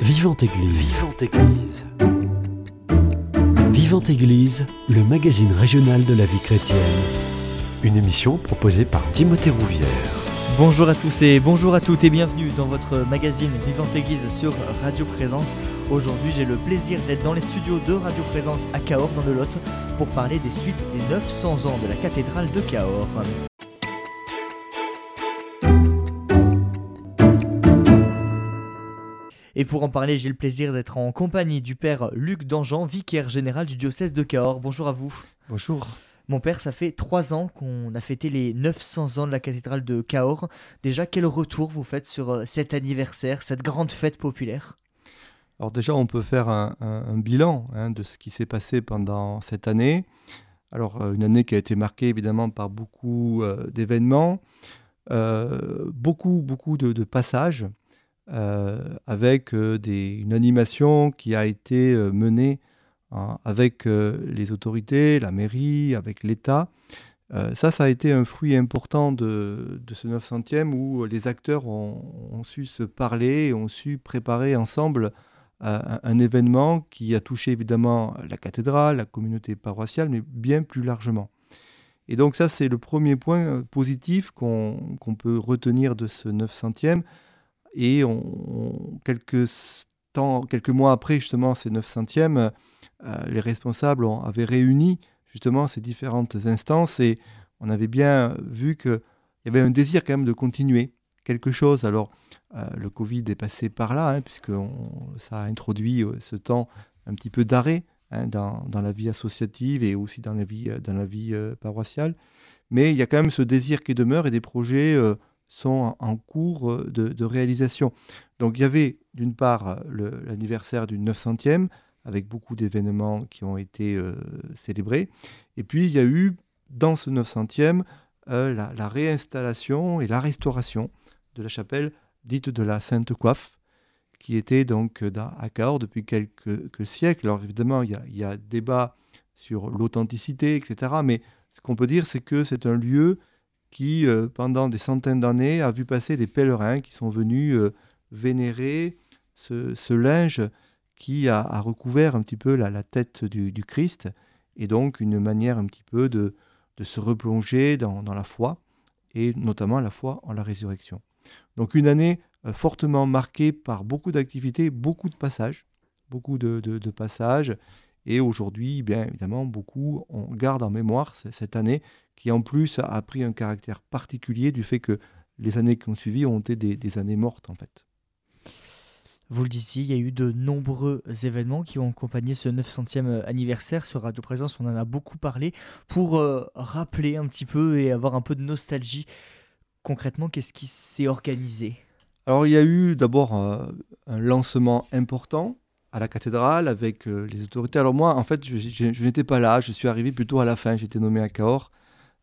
Vivante Église. Vivante Église. Vivante Église, le magazine régional de la vie chrétienne. Une émission proposée par Timothée Rouvière. Bonjour à tous et bonjour à toutes et bienvenue dans votre magazine Vivante Église sur Radio Présence. Aujourd'hui, j'ai le plaisir d'être dans les studios de Radio Présence à Cahors dans le Lot pour parler des suites des 900 ans de la cathédrale de Cahors. Et pour en parler, j'ai le plaisir d'être en compagnie du père Luc Dangean, vicaire général du diocèse de Cahors. Bonjour à vous. Bonjour. Mon père, ça fait 3 ans qu'on a fêté les 900 ans de la cathédrale de Cahors. Déjà, quel retour vous faites sur cet anniversaire, cette grande fête populaire ? Alors déjà, on peut faire un bilan de ce qui s'est passé pendant cette année. Alors, une année qui a été marquée évidemment par beaucoup d'événements, beaucoup de passages, avec une animation qui a été menée avec les autorités, la mairie, avec l'État. Ça a été un fruit important de ce 900e où les acteurs ont su se parler et ont su préparer ensemble un événement qui a touché évidemment la cathédrale, la communauté paroissiale, mais bien plus largement. Et donc ça, c'est le premier point positif qu'on peut retenir de ce 900e. Et quelques mois après justement ces 900e, les responsables avaient réuni justement ces différentes instances et on avait bien vu qu'il y avait un désir quand même de continuer quelque chose. Alors le Covid est passé par là, puisque ça a introduit ce temps un petit peu d'arrêt dans la vie associative et aussi dans la vie paroissiale. Mais il y a quand même ce désir qui demeure et des projets sont en cours de réalisation. Donc il y avait d'une part l'anniversaire du 900e, avec beaucoup d'événements qui ont été célébrés. Et puis il y a eu, dans ce 900e, la réinstallation et la restauration de la chapelle dite de la Sainte-Coiffe, qui était donc à Cahors depuis quelques siècles. Alors évidemment, il y a débat sur l'authenticité, etc. Mais ce qu'on peut dire, c'est que c'est un lieu qui, pendant des centaines d'années, a vu passer des pèlerins qui sont venus vénérer ce linge qui a recouvert un petit peu la tête du Christ, et donc une manière un petit peu de se replonger dans la foi, et notamment la foi en la résurrection. Donc une année fortement marquée par beaucoup d'activités, beaucoup de passages, et aujourd'hui, bien évidemment, beaucoup on garde en mémoire cette année qui en plus a pris un caractère particulier du fait que les années qui ont suivi ont été des années mortes en fait. Vous le disiez, il y a eu de nombreux événements qui ont accompagné ce 900e anniversaire. Sur Radio Présence, on en a beaucoup parlé pour rappeler un petit peu et avoir un peu de nostalgie. Concrètement, qu'est-ce qui s'est organisé ? Alors il y a eu d'abord un lancement important à la cathédrale avec les autorités. Alors moi, en fait, je n'étais pas là, je suis arrivé plutôt à la fin. J'ai été nommé à Cahors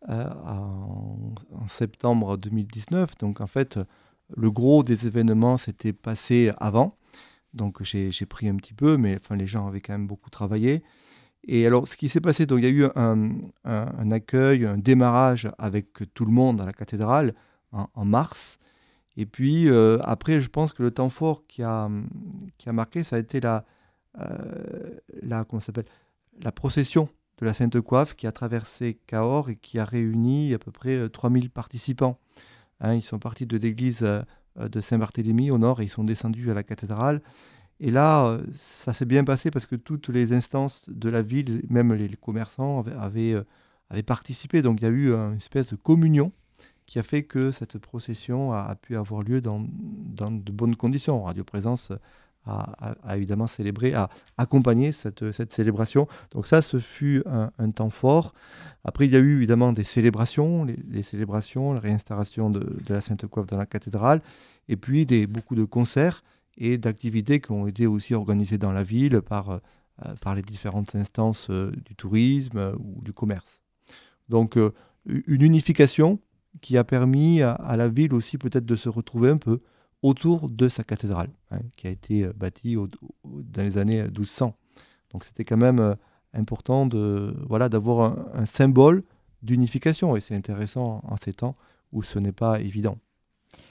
en septembre 2019. Donc en fait, le gros des événements s'était passé avant. Donc j'ai pris un petit peu, mais enfin, les gens avaient quand même beaucoup travaillé. Et alors ce qui s'est passé, donc il y a eu un accueil, un démarrage avec tout le monde à la cathédrale en mars. Et puis après, je pense que le temps fort qui a marqué, ça a été comment ça s'appelle, la procession de la Sainte-Coiffe qui a traversé Cahors et qui a réuni à peu près 3000 participants. Ils sont partis de l'église de Saint-Barthélemy au nord et ils sont descendus à la cathédrale. Et là, ça s'est bien passé parce que toutes les instances de la ville, même les commerçants, avaient participé. Donc il y a eu une espèce de communion qui a fait que cette procession a pu avoir lieu dans de bonnes conditions. Radio Présence a évidemment célébré, a accompagné cette célébration. Donc ça, ce fut un temps fort. Après, il y a eu évidemment des célébrations, les célébrations, la réinstallation de la Sainte-Coiffe dans la cathédrale, et puis beaucoup de concerts et d'activités qui ont été aussi organisées dans la ville par les différentes instances du tourisme ou du commerce. Donc une unification qui a permis à la ville aussi peut-être de se retrouver un peu autour de sa cathédrale, qui a été bâtie dans les années 1200. Donc c'était quand même important d'avoir un symbole d'unification, et c'est intéressant en ces temps où ce n'est pas évident.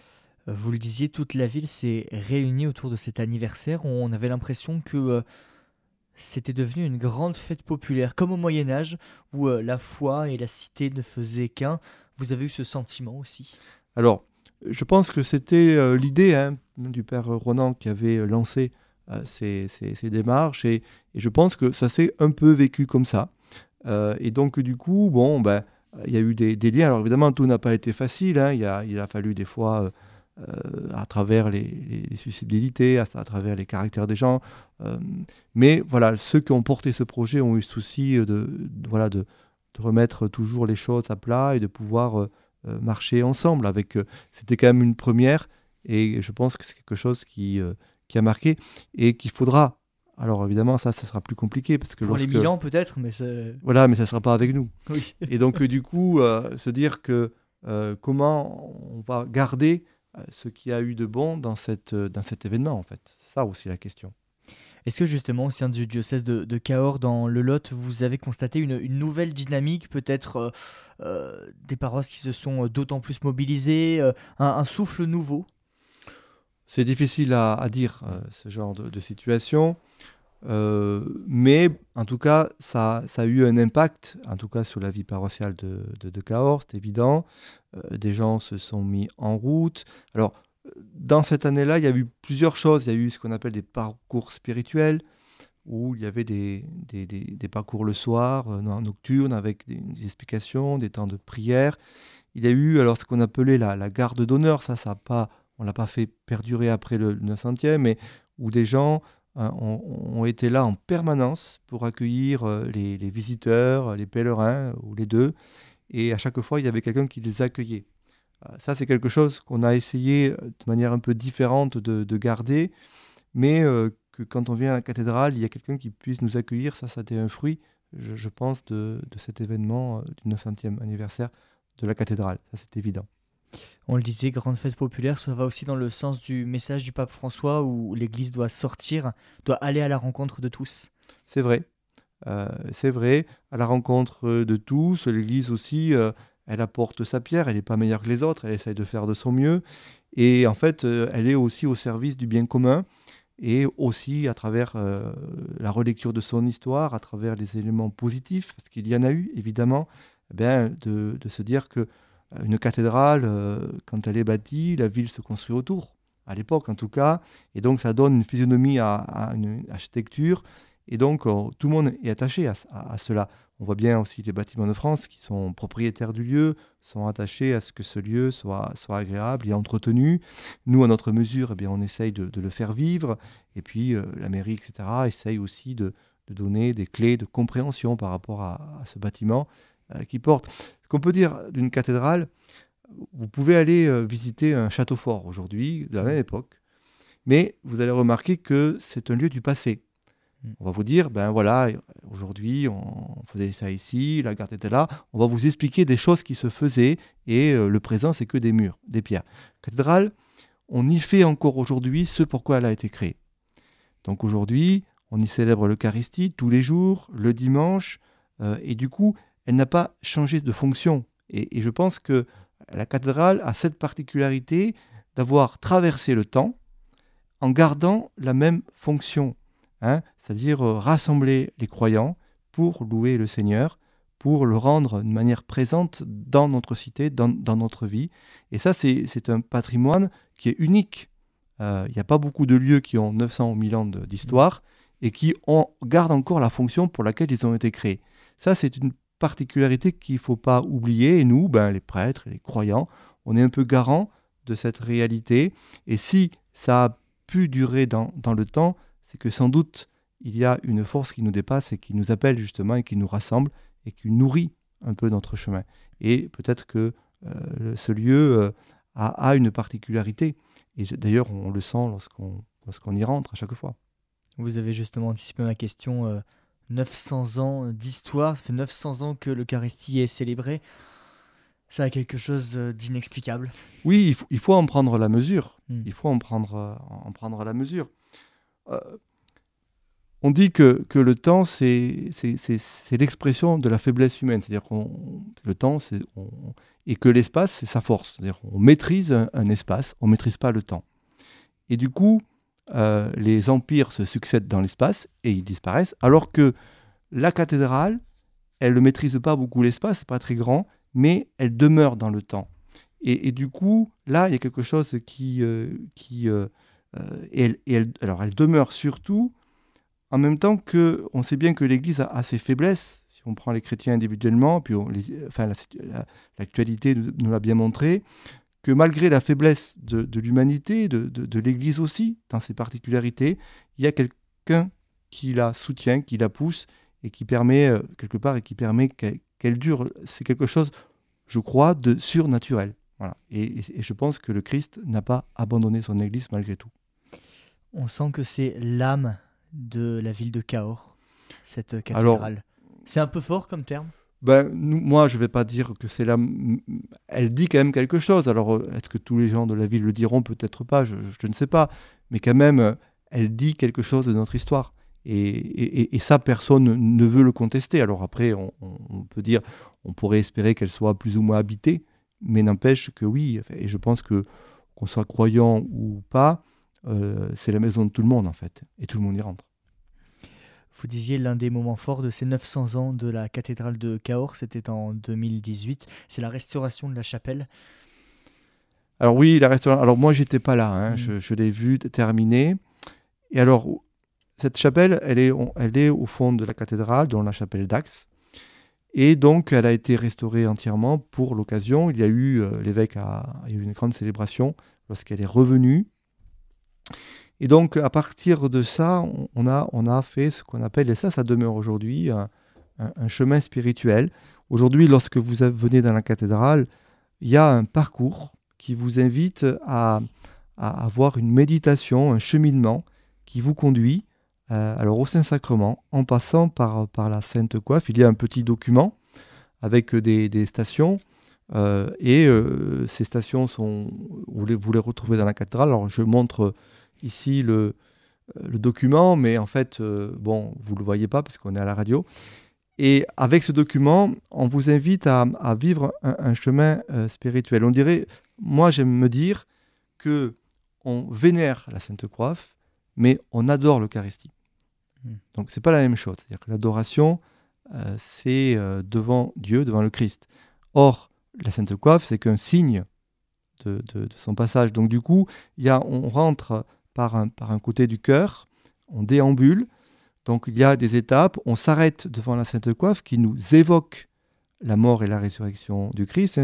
Vous le disiez, toute la ville s'est réunie autour de cet anniversaire. On avait l'impression que c'était devenu une grande fête populaire, comme au Moyen Âge, où la foi et la cité ne faisaient qu'un. Vous avez eu ce sentiment aussi? Alors, je pense que c'était l'idée du père Ronan qui avait lancé ces démarches et je pense que ça s'est un peu vécu comme ça. Et donc, du coup, bon, ben, il y a eu des liens. Alors, évidemment, tout n'a pas été facile. Il a fallu des fois, à travers les susceptibilités, à travers les caractères des gens. euh, mais voilà, ceux qui ont porté ce projet ont eu ce souci voilà, de remettre toujours les choses à plat et de pouvoir marcher ensemble. C'était quand même une première et je pense que c'est quelque chose qui a marqué et qu'il faudra. Alors évidemment, ça sera plus compliqué parce que Pour les lorsque... Milan peut-être, mais c'est... Voilà, mais ça ne sera pas avec nous. Oui. Et donc, du coup, se dire que comment on va garder ce qu'il y a eu de bon dans cet événement, en fait. C'est ça aussi la question. Est-ce que justement, au sein du diocèse de Cahors, dans le Lot, vous avez constaté une nouvelle dynamique, peut-être des paroisses qui se sont d'autant plus mobilisées, un souffle nouveau? C'est difficile à dire, ce genre de situation. Mais en tout cas, ça a eu un impact, en tout cas sur la vie paroissiale de Cahors, c'est évident. Des gens se sont mis en route. Alors, dans cette année-là, il y a eu plusieurs choses. Il y a eu ce qu'on appelle des parcours spirituels, où il y avait des parcours le soir, nocturnes, avec des explications, des temps de prière. Il y a eu alors ce qu'on appelait la garde d'honneur. Ça a pas, on ne l'a pas fait perdurer après le 900e, mais où des gens ont été là en permanence pour accueillir les visiteurs, les pèlerins, ou les deux. Et à chaque fois, il y avait quelqu'un qui les accueillait. Ça, c'est quelque chose qu'on a essayé de manière un peu différente de garder, mais que quand on vient à la cathédrale, il y a quelqu'un qui puisse nous accueillir. Ça a été un fruit, je pense, de cet événement du 900e anniversaire de la cathédrale. Ça, c'est évident. On le disait, grande fête populaire, ça va aussi dans le sens du message du pape François où l'Église doit sortir, doit aller à la rencontre de tous. C'est vrai. C'est vrai. À la rencontre de tous, l'Église aussi, elle apporte sa pierre. Elle n'est pas meilleure que les autres. Elle essaye de faire de son mieux. Et en fait, elle est aussi au service du bien commun. Et aussi à travers la relecture de son histoire, à travers les éléments positifs, parce qu'il y en a eu, évidemment, eh bien, de se dire que une cathédrale, quand elle est bâtie, la ville se construit autour, à l'époque en tout cas, et donc ça donne une physionomie à une architecture, et donc tout le monde est attaché à cela. On voit bien aussi les bâtiments de France qui sont propriétaires du lieu, sont attachés à ce que ce lieu soit agréable et entretenu. Nous, à notre mesure, eh bien, on essaye de le faire vivre, et puis la mairie, etc., essaye aussi de donner des clés de compréhension par rapport à ce bâtiment qui porte. Ce qu'on peut dire d'une cathédrale, vous pouvez aller visiter un château fort aujourd'hui, de la même époque, mais vous allez remarquer que c'est un lieu du passé. On va vous dire, ben voilà, aujourd'hui on faisait ça ici, la garde était là. On va vous expliquer des choses qui se faisaient et le présent c'est que des murs, des pierres. Cathédrale, on y fait encore aujourd'hui ce pourquoi elle a été créée. Donc aujourd'hui, on y célèbre l'Eucharistie tous les jours, le dimanche, et du coup, elle n'a pas changé de fonction. Et je pense que la cathédrale a cette particularité d'avoir traversé le temps en gardant la même fonction, c'est-à-dire rassembler les croyants pour louer le Seigneur, pour le rendre de manière présente dans notre cité, dans notre vie. Et ça, c'est un patrimoine qui est unique. Il n'y a pas beaucoup de lieux qui ont 900 ou 1000 ans d'histoire et qui gardent encore la fonction pour laquelle ils ont été créés. Ça, c'est une particularité qu'il ne faut pas oublier. Et nous, les prêtres et les croyants, on est un peu garants de cette réalité. Et si ça a pu durer dans le temps, c'est que sans doute, il y a une force qui nous dépasse et qui nous appelle justement et qui nous rassemble et qui nourrit un peu notre chemin. Et peut-être que ce lieu a une particularité. Et d'ailleurs, on le sent lorsqu'on y rentre à chaque fois. Vous avez justement anticipé ma question. 900 ans d'histoire, ça fait 900 ans que l'Eucharistie est célébrée. Ça a quelque chose d'inexplicable. Oui, il faut en prendre la mesure. Mm. Il faut en prendre la mesure. On dit que le temps, c'est l'expression de la faiblesse humaine. C'est-à-dire que le temps, et que l'espace, c'est sa force. C'est-à-dire qu'on maîtrise un espace, on ne maîtrise pas le temps. Et du coup, les empires se succèdent dans l'espace et ils disparaissent, alors que la cathédrale, elle ne maîtrise pas beaucoup l'espace, c'est pas très grand, mais elle demeure dans le temps. Et du coup, là, il y a quelque chose alors elle demeure surtout en même temps qu'on sait bien que l'Église a ses faiblesses. Si on prend les chrétiens individuellement, puis l'actualité nous l'a bien montré, que malgré la faiblesse de l'humanité, de l'Église aussi, dans ses particularités, il y a quelqu'un qui la soutient, qui la pousse, et qui permet, quelque part, qu'elle dure. C'est quelque chose, je crois, de surnaturel. Voilà. Et je pense que le Christ n'a pas abandonné son Église malgré tout. On sent que c'est l'âme de la ville de Cahors, cette cathédrale. Alors, c'est un peu fort comme terme. Moi, je ne vais pas dire que c'est l'âme. Elle dit quand même quelque chose. Alors, est-ce que tous les gens de la ville le diront? Peut-être pas, je ne sais pas. Mais quand même, elle dit quelque chose de notre histoire. Et ça, personne ne veut le contester. Alors après, on peut dire, on pourrait espérer qu'elle soit plus ou moins habitée, mais n'empêche que oui, et je pense qu'on soit croyant ou pas, c'est la maison de tout le monde en fait, et tout le monde y rentre. Vous disiez l'un des moments forts de ces 900 ans de la cathédrale de Cahors, c'était en 2018, c'est la restauration de la chapelle. Alors oui, la restauration, alors moi j'étais pas là, hein. Je l'ai vue terminée, et alors cette chapelle, elle est au fond de la cathédrale, dans la chapelle d'Ax. Et donc, elle a été restaurée entièrement pour l'occasion. Il y a eu, l'évêque il y a eu une grande célébration lorsqu'elle est revenue. Et donc, à partir de ça, on a fait ce qu'on appelle, et ça demeure aujourd'hui, un chemin spirituel. Aujourd'hui, lorsque vous venez dans la cathédrale, il y a un parcours qui vous invite à avoir une méditation, un cheminement qui vous conduit alors au Saint-Sacrement, en passant par la Sainte Coiffe. Il y a un petit document avec des stations, ces stations vous les retrouvez dans la cathédrale. Alors je montre ici le document, mais en fait, vous ne le voyez pas parce qu'on est à la radio. Et avec ce document, on vous invite à vivre un chemin spirituel. On dirait, moi j'aime me dire qu'on vénère la Sainte Coiffe, mais on adore l'Eucharistie. Donc, ce n'est pas la même chose. C'est-à-dire que l'adoration, c'est devant Dieu, devant le Christ. Or, la Sainte Coiffe, c'est qu'un signe de son passage. Donc, du coup, on rentre par un côté du cœur, on déambule. Donc, il y a des étapes. On s'arrête devant la Sainte Coiffe qui nous évoque la mort et la résurrection du Christ.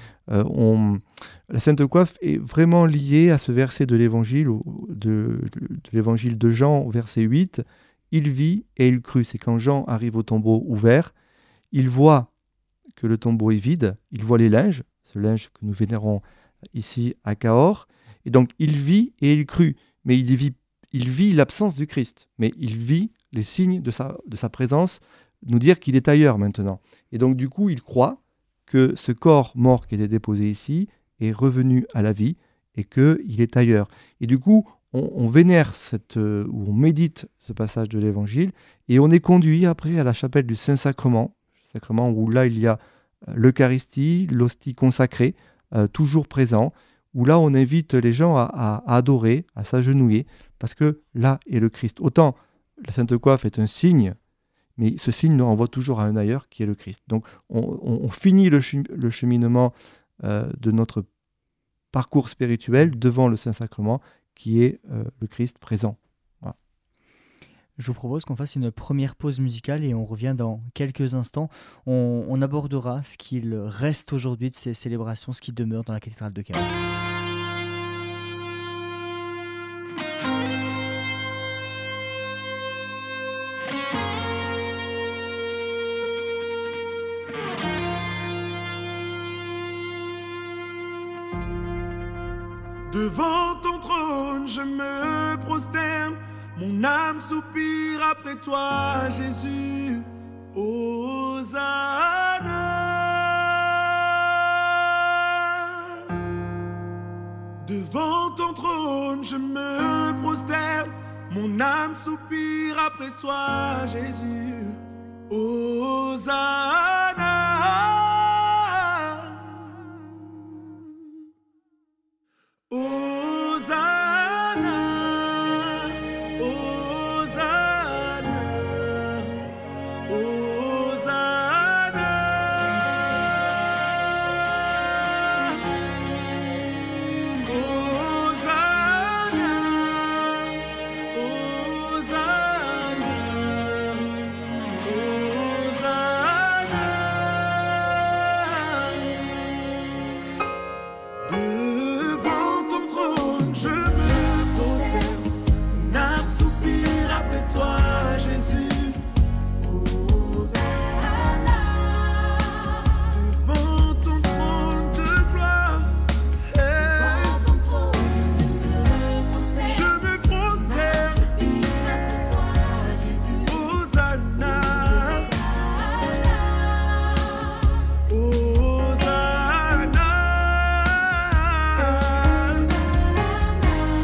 La Sainte Coiffe est vraiment liée à ce verset de l'Évangile, de l'Évangile de Jean, verset 8. Il vit et il crut. C'est quand Jean arrive au tombeau ouvert, il voit que le tombeau est vide, il voit les linges, ce linge que nous vénérons ici à Cahors, et donc il vit et il crut. Mais il vit l'absence du Christ, mais il vit les signes de sa présence, nous dire qu'il est ailleurs maintenant. Et donc du coup, il croit que ce corps mort qui était déposé ici est revenu à la vie et qu'il est ailleurs. Et du coup, on vénère ou on médite ce passage de l'Évangile et on est conduit après à la chapelle du Saint-Sacrement, où là il y a l'Eucharistie, l'hostie consacrée, toujours présent, où là on invite les gens à adorer, à s'agenouiller, parce que là est le Christ. Autant la Sainte Coiffe est un signe, mais ce signe nous renvoie toujours à un ailleurs qui est le Christ. Donc on finit le cheminement de notre parcours spirituel devant le Saint-Sacrement, qui est le Christ présent. Voilà. Je vous propose qu'on fasse une première pause musicale et on revient dans quelques instants. On abordera ce qu'il reste aujourd'hui de ces célébrations, ce qui demeure dans la cathédrale de Cahors. Devant ton trône, je me prosterne, mon âme soupire après toi, Jésus. Hosanna. Devant ton trône, je me prosterne, Mon âme soupire après toi, Jésus. Hosanna. Hosanna. Hosanna. Hosanna. Devant ton trône, je me prosterne. Mon âme soupire après toi, Jésus. Devant ton trône de gloire, je me prosterne. Hosanna. Hosanna.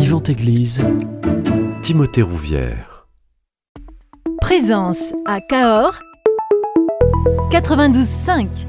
Vivante Église, Timothée Rouvière. Présence à Cahors 92.5.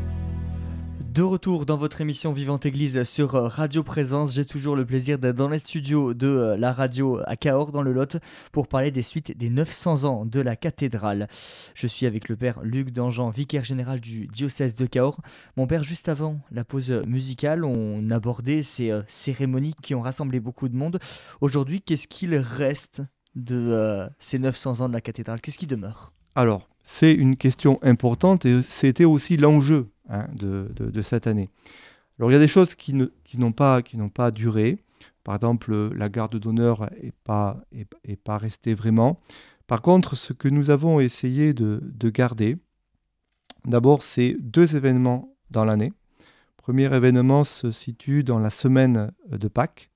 De retour dans votre émission Vivante Église sur Radio Présence, j'ai toujours le plaisir d'être dans les studios de la radio à Cahors dans le Lot pour parler des suites des 900 ans de la cathédrale. Je suis avec le père Luc Dangean, vicaire général du diocèse de Cahors. Mon père, juste avant la pause musicale, on abordait ces cérémonies qui ont rassemblé beaucoup de monde. Aujourd'hui, qu'est-ce qu'il reste de ces 900 ans de la cathédrale? Qu'est-ce qui demeure? Alors, c'est une question importante et c'était aussi l'enjeu de cette année. Alors, il y a des choses qui n'ont pas duré. Par exemple, la garde d'honneur n'est pas restée vraiment. Par contre, ce que nous avons essayé de garder, d'abord, c'est 2 événements dans l'année. Le premier événement se situe dans la semaine de Pâques.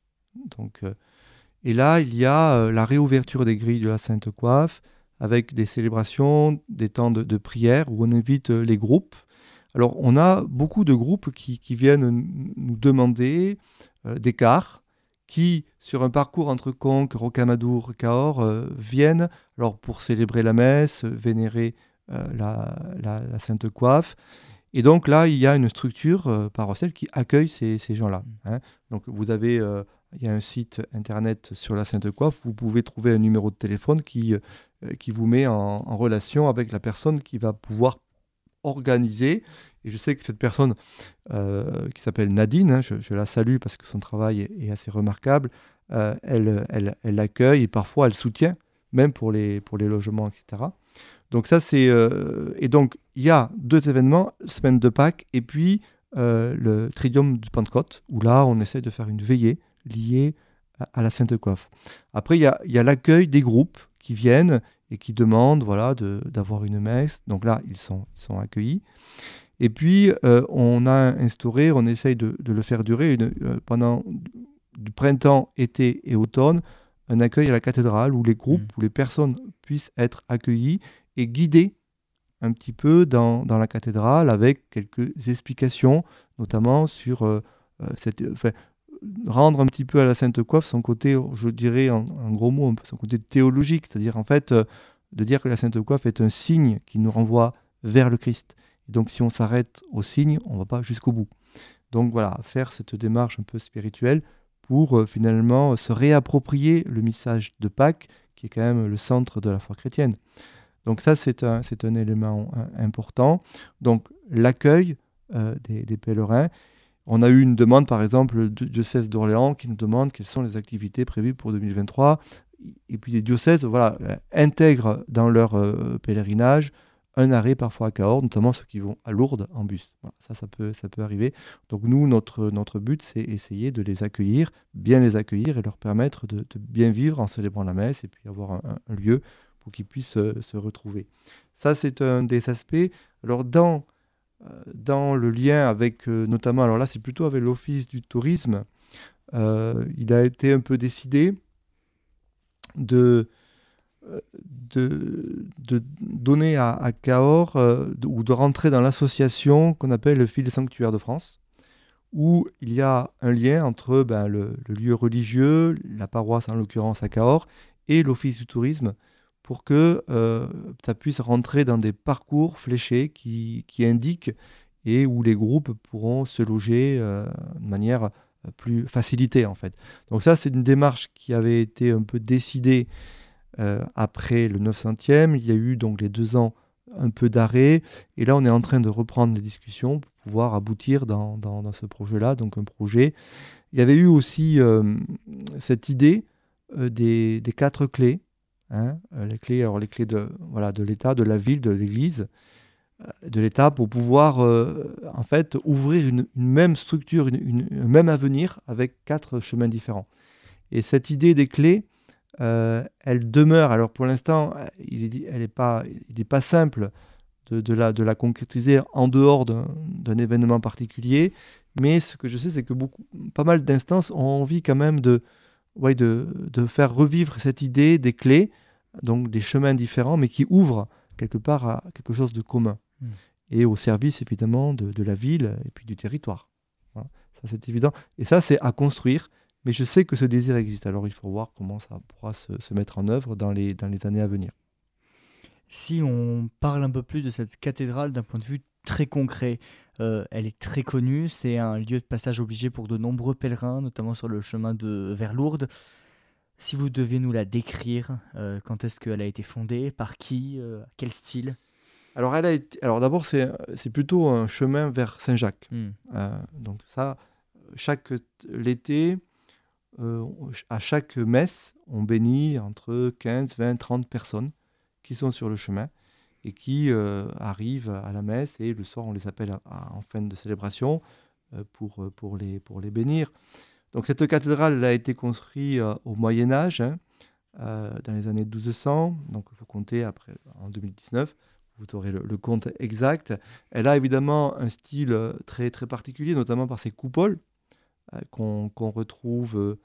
Et là, il y a la réouverture des grilles de la Sainte Coiffe avec des célébrations, des temps de prière où on invite les groupes. Alors, on a beaucoup de groupes qui viennent nous demander des cars qui, sur un parcours entre Conques, Rocamadour, Cahors, viennent alors, pour célébrer la messe, vénérer la Sainte Coiffe. Et donc là, il y a une structure paroissiale qui accueille ces gens-là. Donc, il y a un site internet sur la Sainte Coiffe, vous pouvez trouver un numéro de téléphone qui vous met en relation avec la personne qui va pouvoir organiser. Et je sais que cette personne qui s'appelle Nadine, je la salue parce que son travail est assez remarquable, elle l'accueille et parfois elle soutient, même pour les logements, etc. Donc ça c'est... et donc il y a 2 événements, semaine de Pâques et puis le Triduum de Pentecôte, où là on essaie de faire une veillée liée à la Sainte Coiffe. Après il y a l'accueil des groupes qui viennent et qui demandent d'avoir une messe. Donc là, ils sont accueillis. Et puis, on essaye de le faire durer pendant du printemps, été et automne, un accueil à la cathédrale où les groupes, où les personnes puissent être accueillies et guidées un petit peu dans la cathédrale avec quelques explications, notamment sur rendre un petit peu à la Sainte Coiffe son côté, je dirais en gros mots, un peu son côté théologique, c'est-à-dire en fait de dire que la Sainte Coiffe est un signe qui nous renvoie vers le Christ. Et donc si on s'arrête au signe, on ne va pas jusqu'au bout. Donc voilà, faire cette démarche un peu spirituelle pour finalement se réapproprier le message de Pâques, qui est quand même le centre de la foi chrétienne. Donc ça, c'est un élément important. Donc l'accueil des pèlerins. On a eu une demande, par exemple, du diocèse d'Orléans qui nous demande quelles sont les activités prévues pour 2023. Et puis les diocèses intègrent dans leur pèlerinage un arrêt parfois à Cahors, notamment ceux qui vont à Lourdes en bus. Voilà, ça peut arriver. Donc nous, notre but, c'est essayer de les accueillir, bien les accueillir et leur permettre de bien vivre en célébrant la messe et puis avoir un lieu pour qu'ils puissent se retrouver. Ça, c'est un des aspects. Alors dans le lien avec, notamment, alors là c'est plutôt avec l'Office du tourisme, il a été un peu décidé de donner à Cahors ou de rentrer dans l'association qu'on appelle le Fil Sanctuaire de France, où il y a un lien entre le lieu religieux, la paroisse en l'occurrence à Cahors, et l'Office du tourisme, pour que ça puisse rentrer dans des parcours fléchés qui indiquent et où les groupes pourront se loger de manière plus facilitée en fait. Donc ça, c'est une démarche qui avait été un peu décidée après le 900e. Il y a eu donc les 2 ans un peu d'arrêt et là on est en train de reprendre les discussions pour pouvoir aboutir dans ce projet-là, donc un projet. Il y avait eu aussi cette idée des 4 clés. Les clés de l'État, de la ville, de l'Église, de l'État, pour pouvoir en fait ouvrir une même structure, un même avenir avec 4 chemins différents. Et cette idée des clés, elle demeure. Alors pour l'instant, il n'est pas simple de la concrétiser en dehors d'un événement particulier. Mais ce que je sais, c'est que pas mal d'instances ont envie quand même de faire revivre cette idée des clés, donc des chemins différents, mais qui ouvrent quelque part à quelque chose de commun. Et au service évidemment de la ville et puis du territoire. Voilà. Ça c'est évident. Et ça c'est à construire, Mais je sais que ce désir existe. Alors il faut voir comment ça pourra se mettre en œuvre dans les années à venir. Si on parle un peu plus de cette cathédrale d'un point de vue très concret, elle est très connue, c'est un lieu de passage obligé pour de nombreux pèlerins, notamment sur le chemin vers Lourdes. Si vous deviez nous la décrire, quand est-ce qu'elle a été fondée, par qui, quel style? Alors d'abord, c'est plutôt un chemin vers Saint-Jacques. Hmm. Donc ça, l'été, à chaque messe, on bénit entre 15, 20, 30 personnes qui sont sur le chemin et qui arrivent à la messe, et le soir, on les appelle en fin de célébration pour les bénir. Donc cette cathédrale elle a été construite au Moyen-Âge, dans les années 1200, donc il faut compter après, en 2019, vous aurez le compte exact. Elle a évidemment un style très, très particulier, notamment par ses coupoles qu'on retrouve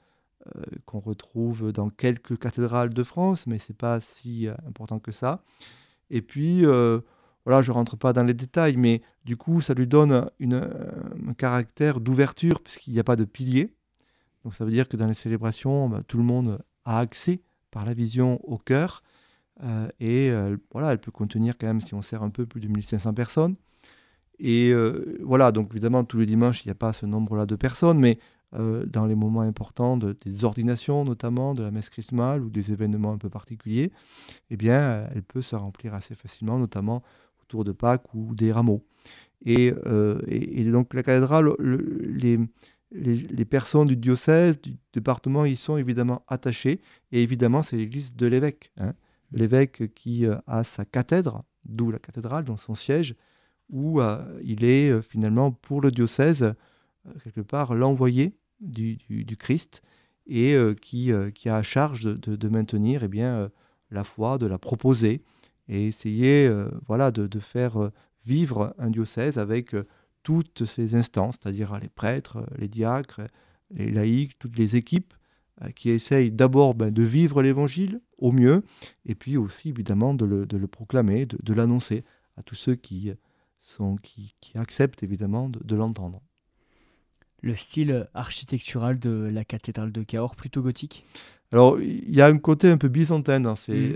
dans quelques cathédrales de France, mais ce n'est pas si important que ça. Et puis, voilà, je ne rentre pas dans les détails, mais du coup, ça lui donne un caractère d'ouverture, puisqu'il n'y a pas de piliers. Donc ça veut dire que dans les célébrations, tout le monde a accès par la vision au cœur. Voilà, elle peut contenir quand même, si on sert un peu, plus de 1500 personnes. Et voilà, donc évidemment, tous les dimanches, il n'y a pas ce nombre-là de personnes, mais dans les moments importants des ordinations, notamment de la messe chrismale ou des événements un peu particuliers, eh bien, elle peut se remplir assez facilement, notamment autour de Pâques ou des rameaux. Et donc la cathédrale, les personnes du diocèse, du département, y sont évidemment attachées. Et évidemment, c'est l'église de l'évêque. L'évêque qui a sa cathèdre, d'où la cathédrale, dans son siège, où il est finalement pour le diocèse, quelque part, l'envoyé du Christ, et qui a à charge de maintenir la foi, de la proposer, et essayer voilà, de faire vivre un diocèse avec toutes ces instances, c'est-à-dire les prêtres, les diacres, les laïcs, toutes les équipes qui essayent d'abord de vivre l'évangile au mieux, et puis aussi évidemment de le proclamer, de l'annoncer à tous ceux qui acceptent évidemment de l'entendre. Le style architectural de la cathédrale de Cahors, plutôt gothique? Alors, il y a un côté un peu byzantin dans ces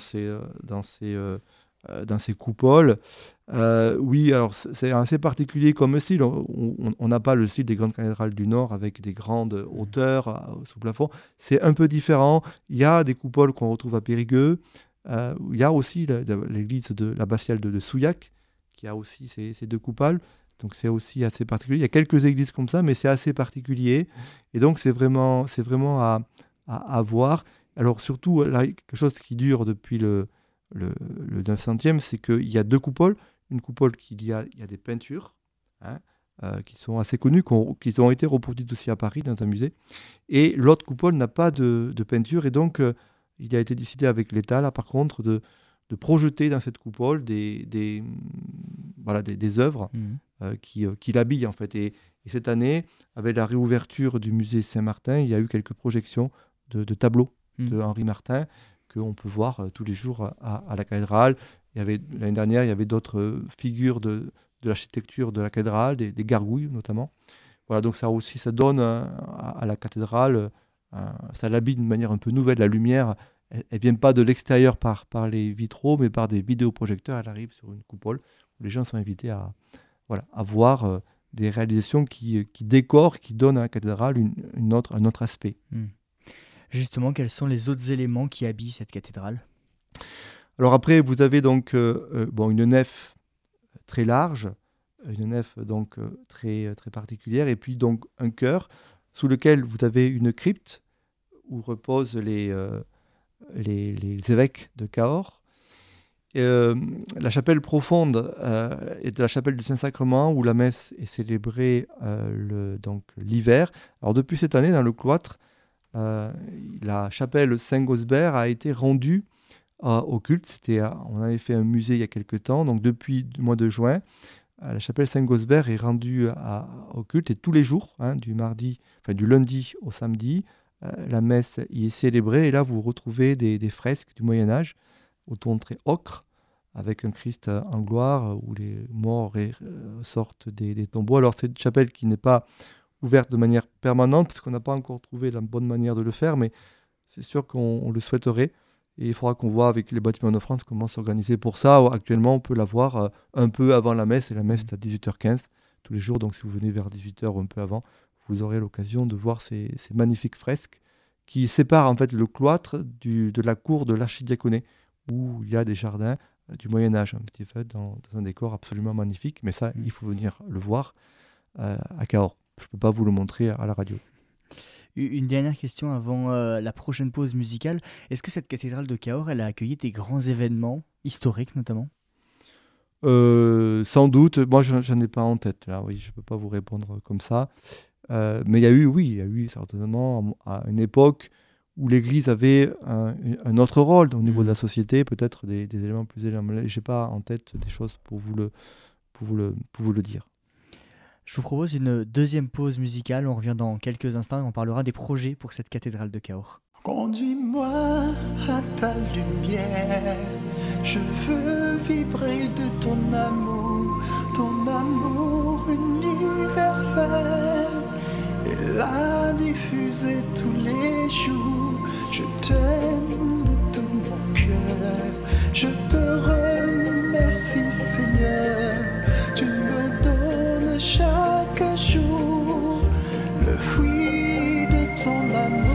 coupoles. Oui, alors c'est assez particulier comme style. On n'a pas le style des grandes cathédrales du Nord avec des grandes hauteurs sous plafond. C'est un peu différent. Il y a des coupoles qu'on retrouve à Périgueux. Il y a aussi l'église de l'abbatiale de Souillac, qui a aussi ces deux coupoles. Donc c'est aussi assez particulier. Il y a quelques églises comme ça, mais c'est assez particulier. Et donc c'est vraiment à voir. Alors surtout, là, quelque chose qui dure depuis le 900e, c'est qu'il y a deux coupoles. Une coupole il y a des peintures qui sont assez connues, qui ont été reproduites aussi à Paris dans un musée. Et l'autre coupole n'a pas de peinture. Et donc, il a été décidé avec l'État, là, par contre, de projeter dans cette coupole des œuvres qui l'habillent, en fait. Et cette année, avec la réouverture du musée Saint-Martin, il y a eu quelques projections de tableaux de Henri Martin qu'on peut voir tous les jours à la cathédrale. L'année dernière, il y avait d'autres figures de l'architecture de la cathédrale, des gargouilles notamment. Voilà, donc ça aussi, ça donne à la cathédrale, ça l'habille d'une manière un peu nouvelle. La lumière, elle ne vient pas de l'extérieur par les vitraux, mais par des vidéoprojecteurs. Elle arrive sur une coupole où les gens sont invités à voir des réalisations qui décorent, qui donnent à la cathédrale un autre aspect. Justement, quels sont les autres éléments qui habillent cette cathédrale? Alors après, vous avez donc une nef très large, une nef donc très, très particulière, et puis donc un chœur sous lequel vous avez une crypte où reposent les évêques de Cahors. La chapelle profonde est la chapelle du Saint-Sacrement, où la messe est célébrée l'hiver. Alors depuis cette année, dans le cloître, la chapelle Saint-Gausbert a été rendue au culte. On avait fait un musée il y a quelque temps, donc depuis le mois de juin, la chapelle Saint-Gausbert est rendue au culte, et tous les jours, du lundi au samedi, la messe y est célébrée. Et là, vous retrouvez des fresques du Moyen-Âge au ton très ocre, avec un Christ en gloire, où les morts sortent des tombeaux. Alors c'est une chapelle qui n'est pas ouverte de manière permanente, parce qu'on n'a pas encore trouvé la bonne manière de le faire, mais c'est sûr qu'on le souhaiterait. Et il faudra qu'on voit avec les Bâtiments de France comment s'organiser pour ça. Actuellement, on peut la voir un peu avant la messe, et la messe est à 18h15 tous les jours. Donc si vous venez vers 18h ou un peu avant, vous aurez l'occasion de voir ces magnifiques fresques qui séparent en fait le cloître de la cour de l'archidiaconé, où il y a des jardins du Moyen-Âge, un petit peu dans un décor absolument magnifique. Mais ça, il faut venir le voir à Cahors. Je ne peux pas vous le montrer à la radio. Une dernière question avant la prochaine pause musicale. Est-ce que cette cathédrale de Cahors, elle a accueilli des grands événements historiques notamment ? Sans doute. Moi, je n'en ai pas en tête. Là, oui, je ne peux pas vous répondre comme ça. Mais il y a eu certainement à une époque où l'Église avait un autre rôle au niveau de la société, peut-être des éléments plus éléments. Je n'ai pas en tête des choses pour vous le dire. Je vous propose une deuxième pause musicale. On revient dans quelques instants et on parlera des projets pour cette cathédrale de Cahors. Conduis-moi à ta lumière, je veux vibrer de ton amour universel, et la diffuser tous les jours. Je t'aime de tout mon cœur, je te remercie Seigneur, tu me donnes chaque jour le fruit de ton amour.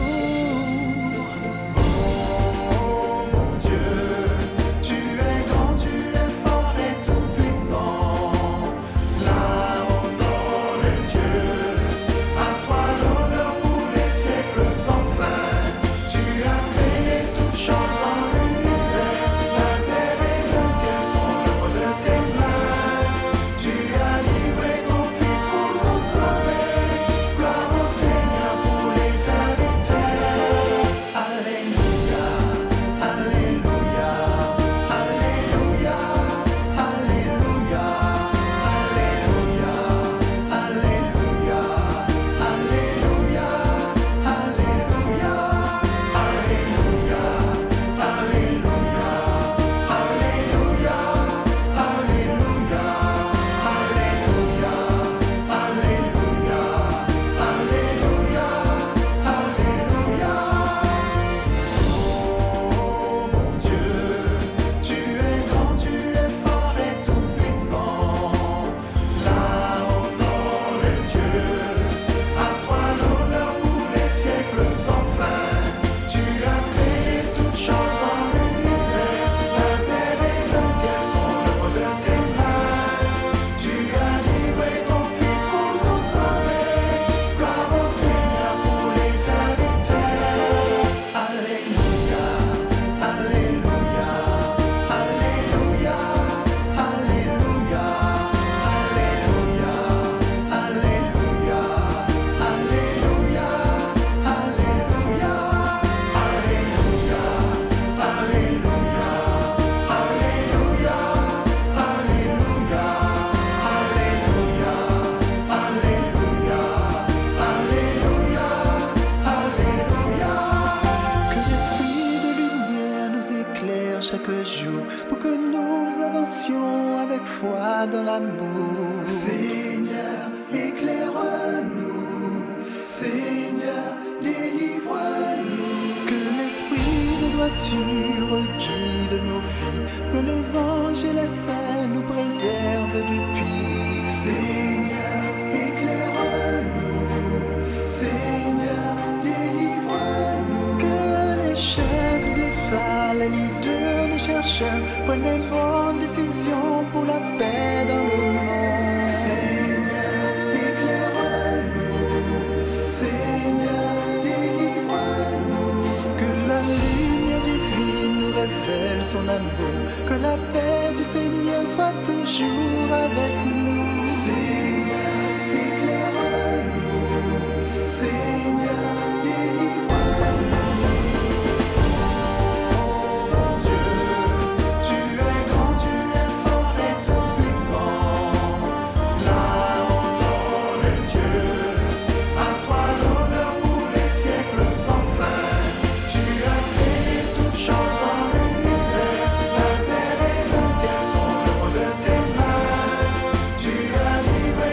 Dans l'amour, Seigneur, éclaire-nous, Seigneur, délivre-nous. Que l'esprit de droiture guide nos vies, que les anges et les saints nous préservent du pire. Seigneur, éclaire-nous, Seigneur, délivre-nous. Que les chefs d'État, les leaders, les chercheurs prennent les bonnes décisions pour la paix dans le monde. Seigneur, éclaire-nous, Seigneur, délivre-nous. Que la lumière divine nous révèle son amour, que la paix du Seigneur soit toujours avec nous. Seigneur, éclaire-nous, Seigneur, délivre-nous. Tu as livré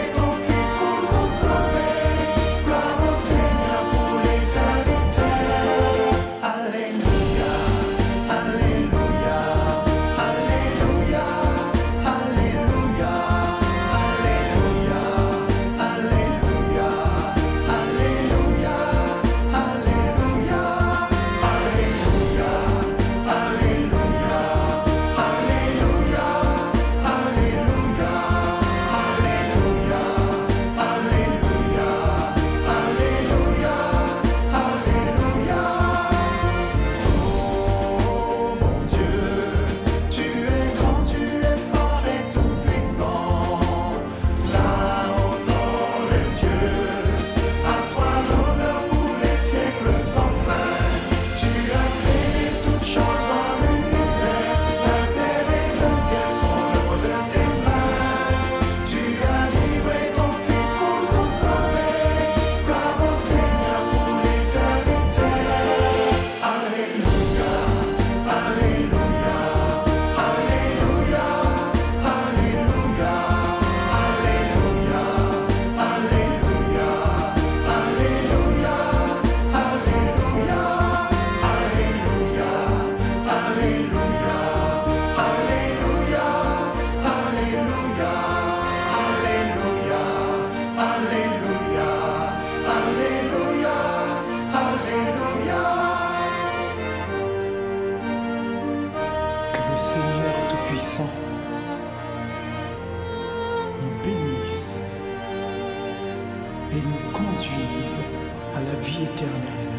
éternelle.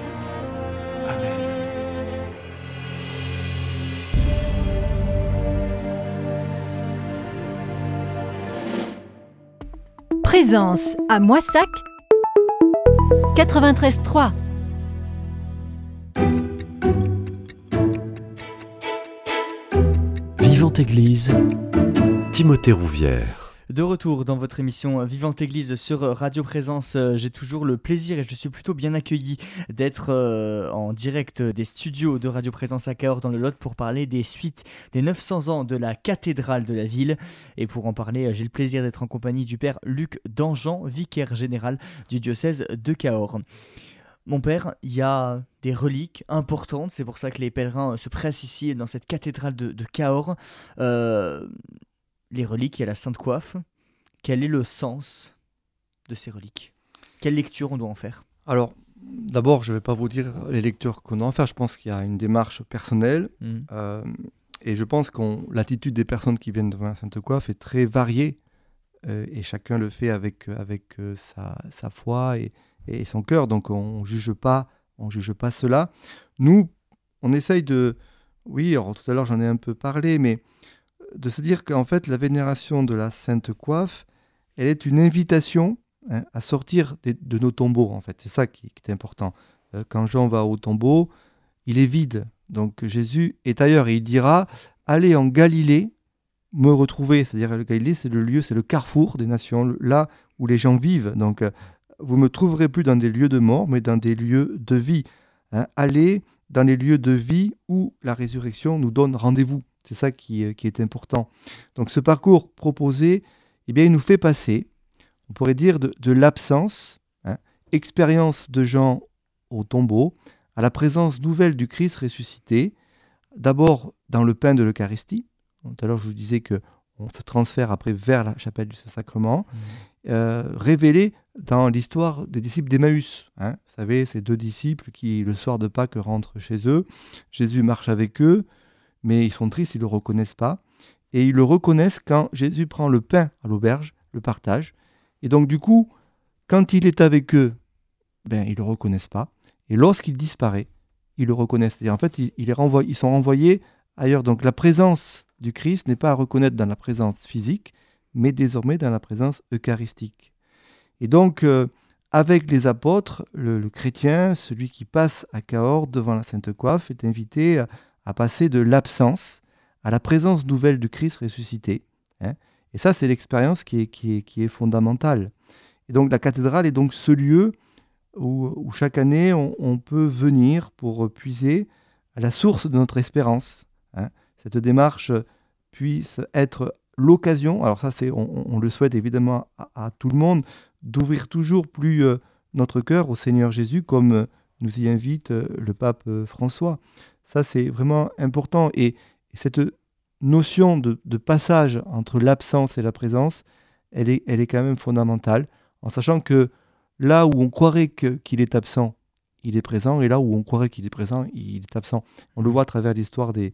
Amen. Présence à Moissac 93.3. Vivante Église, Timothée Rouvière. De retour dans votre émission Vivante Église sur Radio Présence, j'ai toujours le plaisir et je suis plutôt bien accueilli d'être en direct des studios de Radio Présence à Cahors dans le Lot pour parler des suites des 900 ans de la cathédrale de la ville. Et pour en parler, j'ai le plaisir d'être en compagnie du père Luc Danjean, vicaire général du diocèse de Cahors. Mon père, il y a des reliques importantes, c'est pour ça que les pèlerins se pressent ici dans cette cathédrale de Cahors. Les reliques, il y a la Sainte Coiffe. Quel est le sens de ces reliques? Quelle lecture on doit en faire? Alors, d'abord, je ne vais pas vous dire les lectures qu'on doit en faire. Je pense qu'il y a une démarche personnelle. Et je pense que l'attitude des personnes qui viennent devant la Sainte Coiffe est très variée. Et chacun le fait avec sa foi et son cœur. Donc, on ne juge pas cela. Nous, on essaye de... Oui, alors tout à l'heure, j'en ai un peu parlé, mais de se dire qu'en fait, la vénération de la Sainte Coiffe, elle est une invitation à sortir de nos tombeaux, en fait. C'est ça qui est important. Quand Jean va au tombeau, il est vide. Donc Jésus est ailleurs et il dira « Allez en Galilée me retrouver ». C'est-à-dire le Galilée, c'est le lieu, c'est le carrefour des nations, là où les gens vivent. Donc vous ne me trouverez plus dans des lieux de mort, mais dans des lieux de vie. Allez dans les lieux de vie où la résurrection nous donne rendez-vous. C'est ça qui est important. Donc ce parcours proposé, eh bien, il nous fait passer, on pourrait dire, de l'absence, expérience de Jean au tombeau, à la présence nouvelle du Christ ressuscité, d'abord dans le pain de l'Eucharistie. Tout à l'heure, je vous disais qu'on se transfère après vers la chapelle du Saint-Sacrement, révélé dans l'histoire des disciples d'Emmaüs. Vous savez, ces deux disciples qui, le soir de Pâques, rentrent chez eux. Jésus marche avec eux, mais ils sont tristes, ils ne le reconnaissent pas. Et ils le reconnaissent quand Jésus prend le pain à l'auberge, le partage. Et donc du coup, quand il est avec eux, ils ne le reconnaissent pas. Et lorsqu'il disparaît, ils le reconnaissent. Et en fait, ils sont renvoyés ailleurs. Donc la présence du Christ n'est pas à reconnaître dans la présence physique, mais désormais dans la présence eucharistique. Et donc, avec les apôtres, le chrétien, celui qui passe à Cahors devant la Sainte Coiffe, est invité à passer de l'absence à la présence nouvelle du Christ ressuscité. Et ça, c'est l'expérience qui est fondamentale. Et donc, la cathédrale est donc ce lieu où chaque année, on peut venir pour puiser à la source de notre espérance. Cette démarche puisse être l'occasion, alors ça, on le souhaite évidemment à tout le monde, d'ouvrir toujours plus notre cœur au Seigneur Jésus, comme nous y invite le pape François. Ça, c'est vraiment important. Et cette notion de passage entre l'absence et la présence, elle est quand même fondamentale, en sachant que là où on croirait qu'il est absent, il est présent, et là où on croirait qu'il est présent, il est absent. On le voit à travers l'histoire des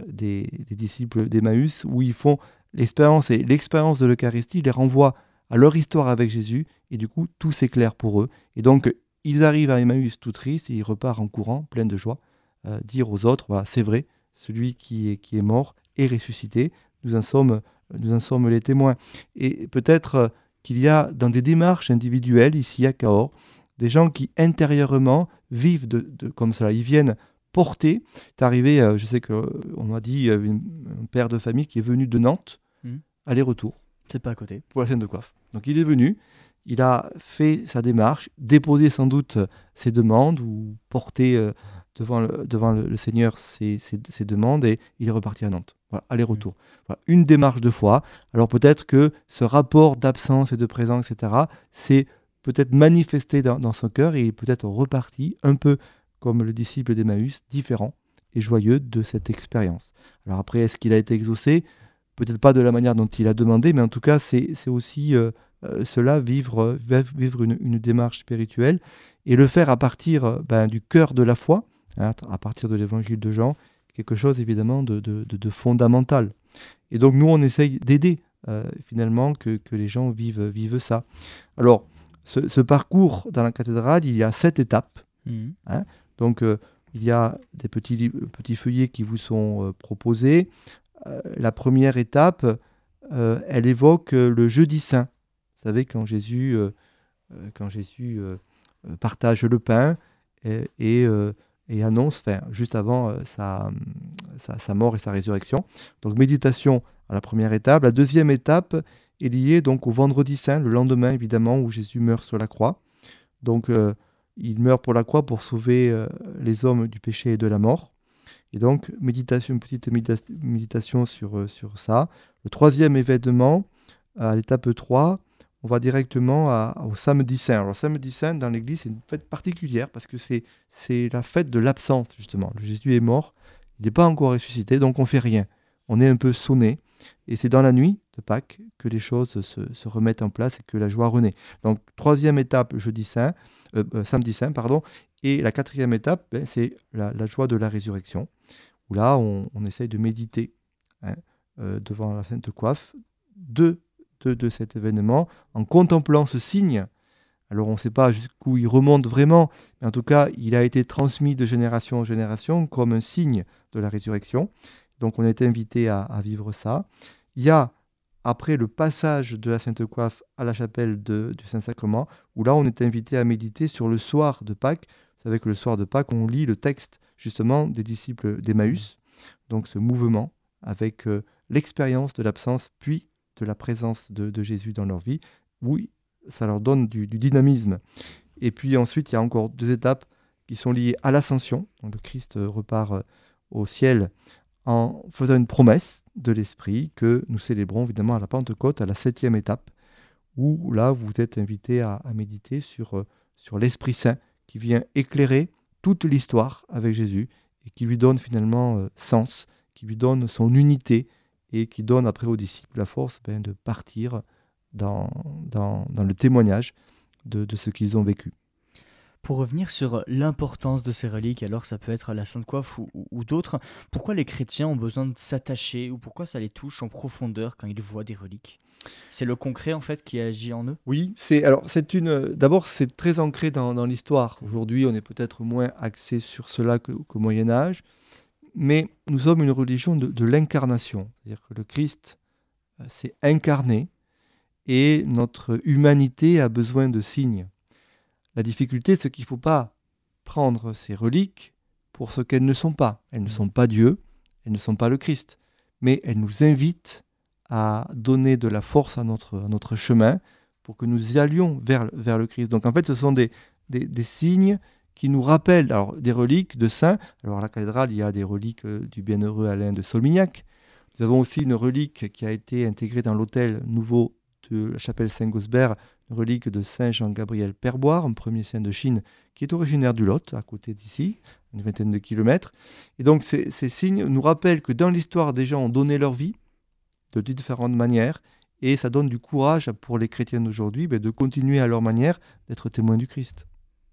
disciples d'Emmaüs, où ils font l'expérience de l'Eucharistie, les renvoie à leur histoire avec Jésus, et du coup, tout s'éclaire pour eux. Et donc, ils arrivent à Emmaüs tout tristes, et ils repartent en courant, pleins de joie, dire aux autres, voilà, c'est vrai, celui qui est mort est ressuscité, nous en sommes les témoins. Et peut-être qu'il y a dans des démarches individuelles, ici à Cahors, des gens qui intérieurement vivent comme cela, ils viennent porter. C'est arrivé, je sais qu'on m'a dit, un père de famille qui est venu de Nantes, aller-retour. C'est pas à côté. Pour la Sainte Coiffe. Donc il est venu, il a fait sa démarche, déposé sans doute ses demandes ou porté devant le Seigneur ses demandes, et il est reparti à Nantes. Voilà, aller-retour. Voilà, une démarche de foi. Alors peut-être que ce rapport d'absence et de présence, etc., c'est peut-être manifesté dans son cœur, et il est peut-être reparti un peu comme le disciple d'Emmaüs, différent et joyeux de cette expérience. Alors après, est-ce qu'il a été exaucé? Peut-être pas de la manière dont il a demandé, mais en tout cas, c'est aussi cela, vivre une démarche spirituelle, et le faire à partir du cœur de la foi, à partir de l'évangile de Jean, quelque chose évidemment de fondamental. Et donc nous, on essaye d'aider finalement que les gens vivent ça. Alors, ce parcours dans la cathédrale, il y a 7 étapes. Mhm. Donc, il y a des petits feuillets qui vous sont proposés. La première étape, elle évoque le jeudi saint. Vous savez, quand Jésus partage le pain et annonce, juste avant sa mort et sa résurrection. Donc, méditation à la première étape. La deuxième étape est liée donc au vendredi saint, le lendemain évidemment, où Jésus meurt sur la croix. Donc, il meurt pour la croix pour sauver les hommes du péché et de la mort. Et donc, une petite méditation sur ça. Le troisième événement, à l'étape 3, on va directement au samedi saint. Alors, samedi saint, dans l'Église, c'est une fête particulière parce que c'est la fête de l'absence, justement. Le Jésus est mort, il n'est pas encore ressuscité, donc on ne fait rien. On est un peu sonné. Et c'est dans la nuit de Pâques que les choses se remettent en place et que la joie renaît. Donc, troisième étape, samedi saint, pardon. Et la quatrième étape, c'est la joie de la résurrection, où là, on essaye de méditer devant la Sainte Coiffe de cet événement, en contemplant ce signe. Alors, on ne sait pas jusqu'où il remonte vraiment, mais en tout cas, il a été transmis de génération en génération comme un signe de la résurrection. Donc, on a été invité à vivre ça. Il y a, après le passage de la Sainte Coiffe à la chapelle du Saint-Sacrement, où là, on est invité à méditer sur le soir de Pâques. Vous savez que le soir de Pâques, on lit le texte, justement, des disciples d'Emmaüs. Donc, ce mouvement avec l'expérience de l'absence, puis de la présence de Jésus dans leur vie. Oui, ça leur donne du dynamisme. Et puis ensuite, il y a encore 2 étapes qui sont liées à l'ascension. Donc, le Christ repart au ciel en faisant une promesse de l'Esprit que nous célébrons évidemment à la Pentecôte, à la 7e étape, où là, vous êtes invité à méditer sur l'Esprit Saint qui vient éclairer toute l'histoire avec Jésus et qui lui donne finalement sens, qui lui donne son unité et qui donne après aux disciples la force de partir dans le témoignage de ce qu'ils ont vécu. Pour revenir sur l'importance de ces reliques, alors ça peut être la Sainte Coiffe ou d'autres, pourquoi les chrétiens ont besoin de s'attacher ou pourquoi ça les touche en profondeur quand ils voient des reliques? C'est le concret en fait qui agit en eux? Oui, d'abord c'est très ancré dans l'histoire. Aujourd'hui, on est peut-être moins axé sur cela qu'au Moyen Âge, mais nous sommes une religion de l'incarnation. C'est-à-dire que le Christ s'est incarné et notre humanité a besoin de signes. La difficulté, c'est qu'il ne faut pas prendre ces reliques pour ce qu'elles ne sont pas. Elles ne sont pas Dieu, elles ne sont pas le Christ, mais elles nous invitent à donner de la force à notre chemin pour que nous y allions vers le Christ. Donc en fait, ce sont des signes qui nous rappellent, alors des reliques de saints. Alors à la cathédrale, il y a des reliques du bienheureux Alain de Solmignac. Nous avons aussi une relique qui a été intégrée dans l'autel nouveau de la chapelle Saint-Gausbert, une relique de Saint Jean-Gabriel Perboire, un premier saint de Chine qui est originaire du Lot, à côté d'ici, une vingtaine de kilomètres. Et donc ces signes nous rappellent que dans l'histoire, des gens ont donné leur vie de différentes manières, et ça donne du courage pour les chrétiens d'aujourd'hui de continuer à leur manière d'être témoins du Christ.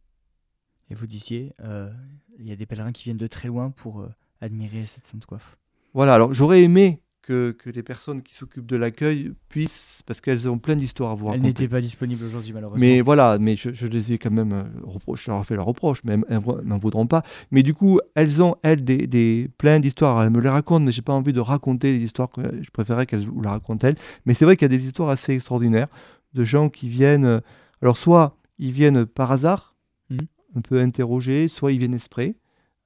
Et vous disiez, il y a des pèlerins qui viennent de très loin pour admirer cette Sainte Coiffe. Voilà, alors j'aurais aimé que les personnes qui s'occupent de l'accueil puissent, parce qu'elles ont plein d'histoires à vous raconter. Elles n'étaient pas disponibles aujourd'hui, malheureusement. Mais voilà, je les ai quand même je leur ai fait la reproche, mais elles m'en voudront pas. Mais du coup, elles ont, plein d'histoires. Elles me les racontent, mais j'ai pas envie de raconter les histoires. Je préférerais qu'elles vous les racontent elles. Mais c'est vrai qu'il y a des histoires assez extraordinaires de gens qui viennent. Alors, soit ils viennent par hasard, un peu interrogés, soit ils viennent exprès,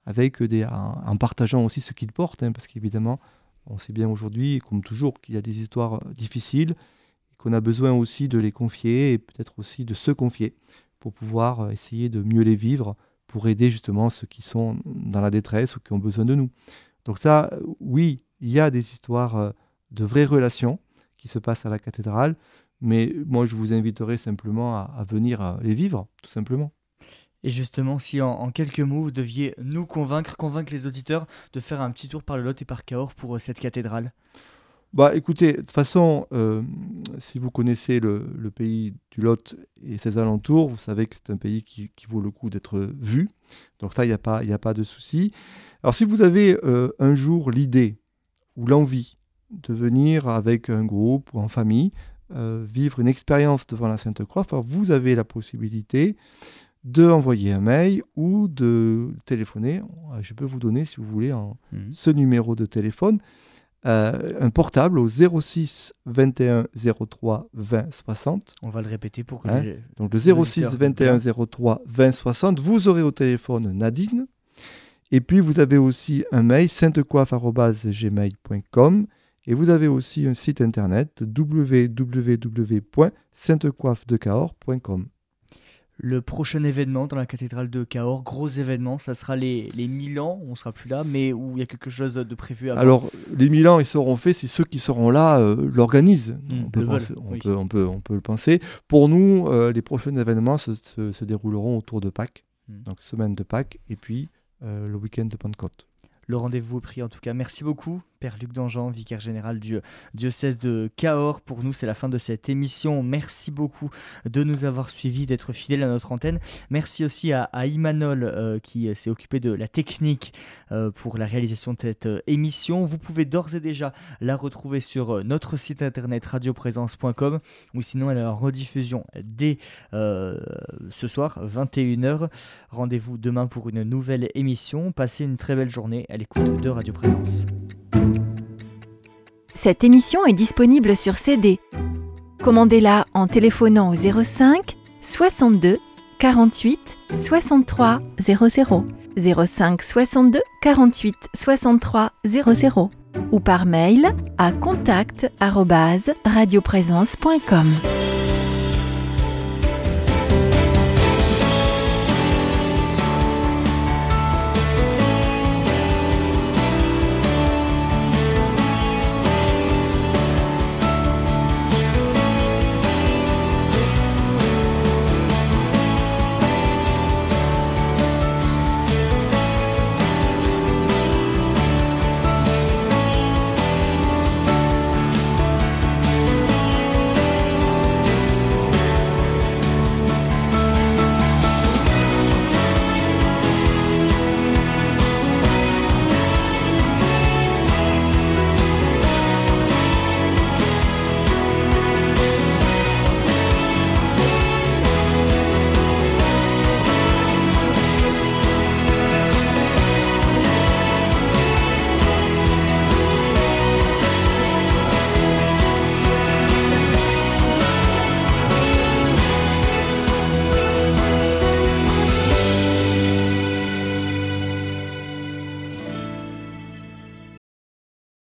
en partageant aussi ce qu'ils portent, parce qu'évidemment, on sait bien aujourd'hui, comme toujours, qu'il y a des histoires difficiles, qu'on a besoin aussi de les confier et peut-être aussi de se confier pour pouvoir essayer de mieux les vivre, pour aider justement ceux qui sont dans la détresse ou qui ont besoin de nous. Donc ça, oui, il y a des histoires de vraies relations qui se passent à la cathédrale, mais moi je vous inviterai simplement à venir les vivre, tout simplement. Et justement, si en quelques mots, vous deviez nous convaincre les auditeurs de faire un petit tour par le Lot et par Cahors pour cette cathédrale. Écoutez, de toute façon, si vous connaissez le pays du Lot et ses alentours, vous savez que c'est un pays qui vaut le coup d'être vu. Donc ça, il n'y a pas de souci. Alors si vous avez un jour l'idée ou l'envie de venir avec un groupe ou en famille, vivre une expérience devant la Sainte Croix, vous avez la possibilité d'envoyer un mail ou de téléphoner. Je peux vous donner, si vous voulez, ce numéro de téléphone, un portable au 06 21 03 20 60. On va le répéter pour que Donc le 06 21 03 20 60, vous aurez au téléphone Nadine. Et puis vous avez aussi un mail saintecoiffe@gmail.com et vous avez aussi un site internet www.saintecoiffedecahors.com. Le prochain événement dans la cathédrale de Cahors, gros événement, ça sera les 1000 ans, on ne sera plus là, mais où il y a quelque chose de prévu avant. Alors, les 1000 ans, ils seront faits si ceux qui seront là l'organisent. On peut le penser. Pour nous, les prochains événements se dérouleront autour de Pâques, donc semaine de Pâques, et puis le week-end de Pentecôte. Le rendez-vous est pris en tout cas. Merci beaucoup, Père Luc Dangean, vicaire général du diocèse de Cahors. Pour nous, c'est la fin de cette émission. Merci beaucoup de nous avoir suivis, d'être fidèles à notre antenne. Merci aussi à Imanol qui s'est occupé de la technique pour la réalisation de cette émission. Vous pouvez d'ores et déjà la retrouver sur notre site internet radioprésence.com ou sinon elle est en rediffusion dès ce soir, 21h. Rendez-vous demain pour une nouvelle émission. Passez une très belle journée à l'écoute de Radio Présence. Cette émission est disponible sur CD. Commandez-la en téléphonant au 05 62 48 63 00, 05 62 48 63 00 ou par mail à contact@radioprésence.com.